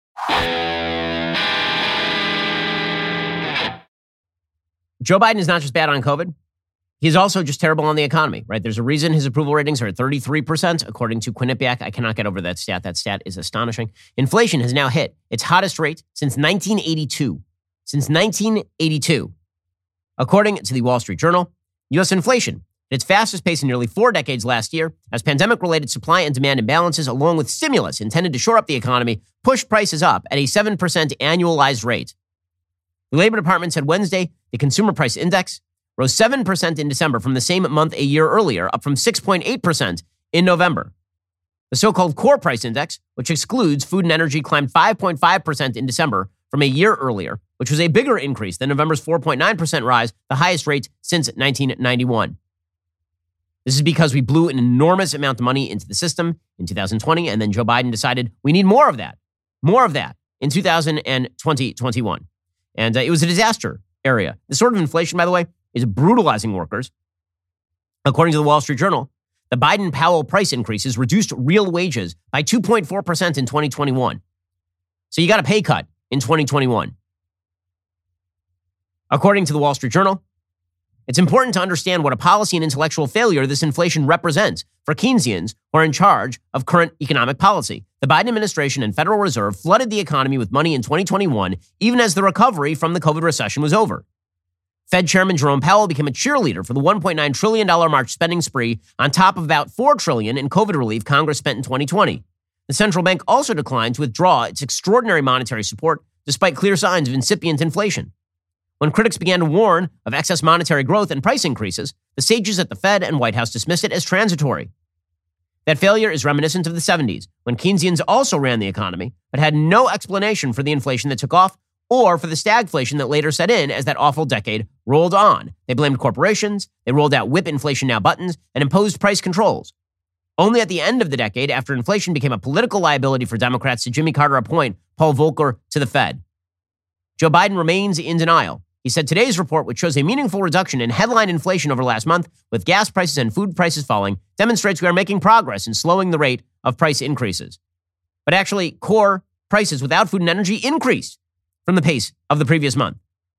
Joe Biden is not just bad on COVID. He's also just terrible on the economy, right? There's a reason his approval ratings are at thirty-three percent, according to Quinnipiac. I cannot get over that stat. That stat is astonishing. Inflation has now hit its hottest rate since nineteen eighty-two. Since nineteen eighty-two. According to the Wall Street Journal, U S inflation at its fastest pace in nearly four decades last year, as pandemic-related supply and demand imbalances, along with stimulus intended to shore up the economy, pushed prices up at a seven percent annualized rate. The Labor Department said Wednesday the Consumer Price Index rose seven percent in December from the same month a year earlier, up from six point eight percent in November. The so-called Core Price Index, which excludes food and energy, climbed five point five percent in December from a year earlier, which was a bigger increase than November's four point nine percent rise, the highest rate since nineteen ninety-one. This is because we blew an enormous amount of money into the system in two thousand twenty, and then Joe Biden decided we need more of that, more of that in two thousand twenty, twenty-one. And uh, it was a disaster area. This sort of inflation, by the way, is brutalizing workers. According to the Wall Street Journal, the Biden-Powell price increases reduced real wages by two point four percent in twenty twenty-one. So you got a pay cut in twenty twenty-one. According to the Wall Street Journal, it's important to understand what a policy and intellectual failure this inflation represents for Keynesians who are in charge of current economic policy. The Biden administration and Federal Reserve flooded the economy with money in twenty twenty-one, even as the recovery from the COVID recession was over. Fed Chairman Jerome Powell became a cheerleader for the one point nine trillion dollars March spending spree on top of about four trillion dollars in COVID relief Congress spent in twenty twenty. The central bank also declined to withdraw its extraordinary monetary support despite clear signs of incipient inflation. When critics began to warn of excess monetary growth and price increases, the sages at the Fed and White House dismissed it as transitory. That failure is reminiscent of the seventies, when Keynesians also ran the economy, but had no explanation for the inflation that took off or for the stagflation that later set in as that awful decade rolled on. They blamed corporations, they rolled out whip inflation now buttons, and imposed price controls. Only at the end of the decade, after inflation became a political liability for Democrats, did Jimmy Carter appoint Paul Volcker to the Fed. Joe Biden remains in denial. He said today's report, which shows a meaningful reduction in headline inflation over last month, with gas prices and food prices falling, demonstrates we are making progress in slowing the rate of price increases. But actually, core prices without food and energy increased from the pace of the previous month.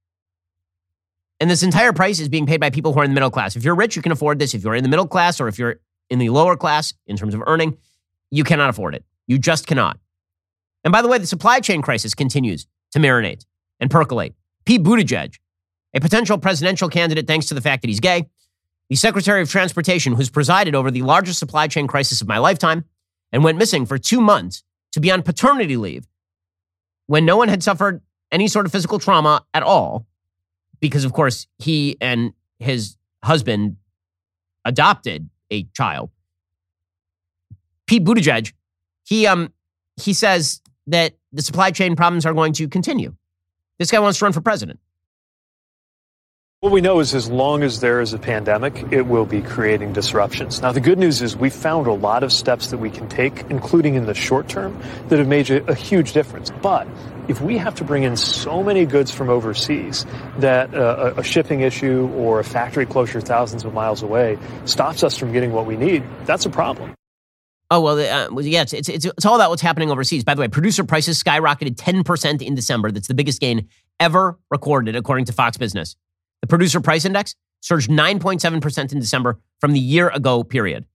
And this entire price is being paid by people who are in the middle class. If you're rich, you can afford this. If you're in the middle class, or if you're in the lower class in terms of earning, you cannot afford it. You just cannot. And by the way, the supply chain crisis continues to marinate and percolate. Pete Buttigieg, a potential presidential candidate thanks to the fact that he's gay, the Secretary of Transportation who's presided over the largest supply chain crisis of my lifetime and went missing for two months to be on paternity leave when no one had suffered any sort of physical trauma at all, because, of course, he and his husband adopted a child. Pete Buttigieg, he um he says that the supply chain problems are going to continue. This guy wants to run for president. What we know is as long as there is a pandemic, it will be creating disruptions. Now, the good news is we found a lot of steps that we can take, including in the short term, that have made a, a huge difference. But if we have to bring in so many goods from overseas that uh, a shipping issue or a factory closure thousands of miles away stops us from getting what we need, that's a problem. Oh, well, uh, yeah, it's, it's, it's all about what's happening overseas. By the way, producer prices skyrocketed ten percent in December. That's the biggest gain ever recorded, according to Fox Business. The producer price index surged nine point seven percent in December from the year ago period.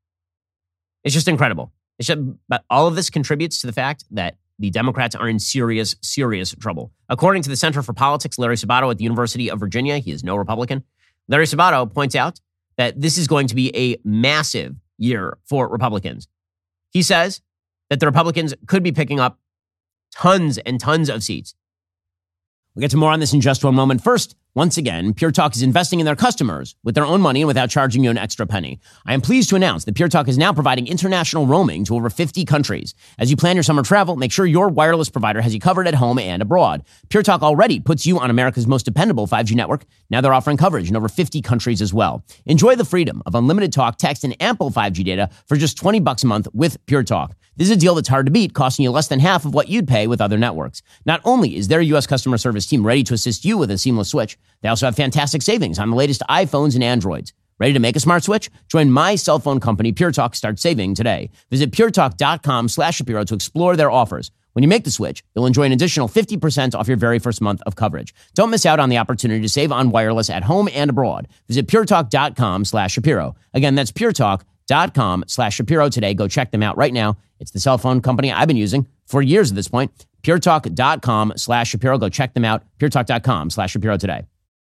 It's just incredible. It's just, but all of this contributes to the fact that the Democrats are in serious, serious trouble. According to the Center for Politics, Larry Sabato at the University of Virginia, he is no Republican. Larry Sabato points out that this is going to be a massive year for Republicans. He says that the Republicans could be picking up tons and tons of seats. We'll get to more on this in just one moment. First, once again, Pure Talk is investing in their customers with their own money and without charging you an extra penny. I am pleased to announce that Pure Talk is now providing international roaming to over fifty countries. As you plan your summer travel, make sure your wireless provider has you covered at home and abroad. Pure Talk already puts you on America's most dependable five G network. Now they're offering coverage in over fifty countries as well. Enjoy the freedom of unlimited talk, text, and ample five G data for just twenty bucks a month with Pure Talk. This is a deal that's hard to beat, costing you less than half of what you'd pay with other networks. Not only is their U S customer service team ready to assist you with a seamless switch, they also have fantastic savings on the latest iPhones and Androids. Ready to make a smart switch? Join my cell phone company, Pure Talk. Start saving today. Visit puretalk.com slash Shapiro to explore their offers. When you make the switch, you'll enjoy an additional fifty percent off your very first month of coverage. Don't miss out on the opportunity to save on wireless at home and abroad. Visit puretalk.com slash Shapiro. Again, that's puretalk.com slash Shapiro today. Go check them out right now. It's the cell phone company I've been using for years at this point. puretalk.com slash Shapiro. Go check them out. puretalk.com slash Shapiro today.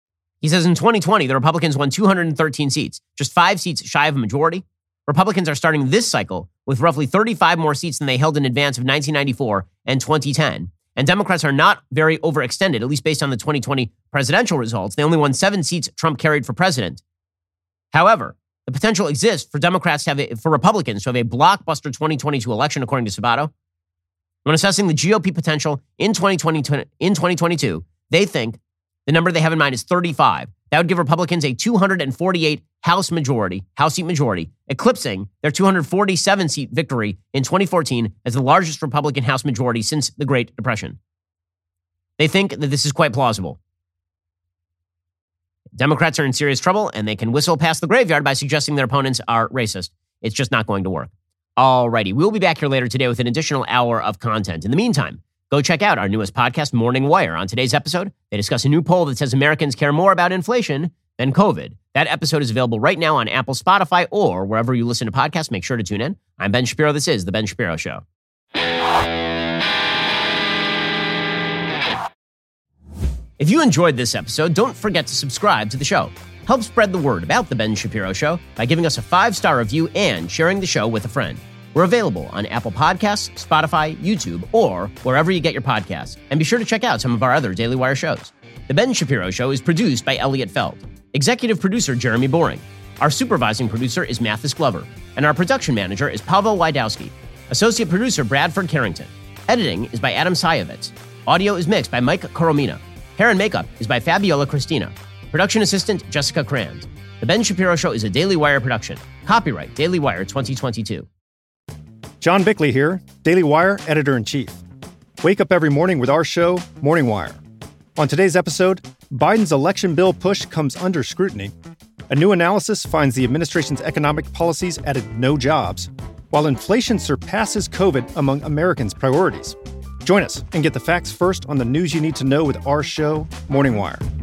He says in twenty twenty, the Republicans won two hundred thirteen seats, just five seats shy of a majority. Republicans are starting this cycle with roughly thirty-five more seats than they held in advance of nineteen ninety-four and twenty ten. And Democrats are not very overextended, at least based on the twenty twenty presidential results. They only won seven seats Trump carried for president. However, the potential exists for Democrats to have a, for Republicans to have a blockbuster twenty twenty-two election, according to Sabato. When assessing the G O P potential in twenty twenty, in twenty twenty-two, they think the number they have in mind is thirty-five. That would give Republicans a two hundred forty-eight House majority, House seat majority, eclipsing their two hundred forty-seven seat victory in twenty fourteen as the largest Republican House majority since the Great Depression. They think that this is quite plausible. Democrats are in serious trouble, and they can whistle past the graveyard by suggesting their opponents are racist. It's just not going to work. Alrighty, we'll be back here later today with an additional hour of content. In the meantime, go check out our newest podcast, Morning Wire. On today's episode, they discuss a new poll that says Americans care more about inflation than COVID. That episode is available right now on Apple, Spotify, or wherever you listen to podcasts. Make sure to tune in. I'm Ben Shapiro. This is The Ben Shapiro Show. If you enjoyed this episode, don't forget to subscribe to the show. Help spread the word about The Ben Shapiro Show by giving us a five-star review and sharing the show with a friend. We're available on Apple Podcasts, Spotify, YouTube, or wherever you get your podcasts. And be sure to check out some of our other Daily Wire shows. The Ben Shapiro Show is produced by Elliot Feld. Executive producer Jeremy Boring. Our supervising producer is Mathis Glover. And our production manager is Pavel Wydowski. Associate producer Bradford Carrington. Editing is by Adam Sayevitz. Audio is mixed by Mike Coromina. Hair and makeup is by Fabiola Cristina. Production assistant Jessica Crand. The Ben Shapiro Show is a Daily Wire production. Copyright Daily Wire twenty twenty-two. John Bickley here, Daily Wire Editor-in-Chief. Wake up every morning with our show, Morning Wire. On today's episode, Biden's election bill push comes under scrutiny. A new analysis finds the administration's economic policies added no jobs, while inflation surpasses COVID among Americans' priorities. Join us and get the facts first on the news you need to know with our show, Morning Wire.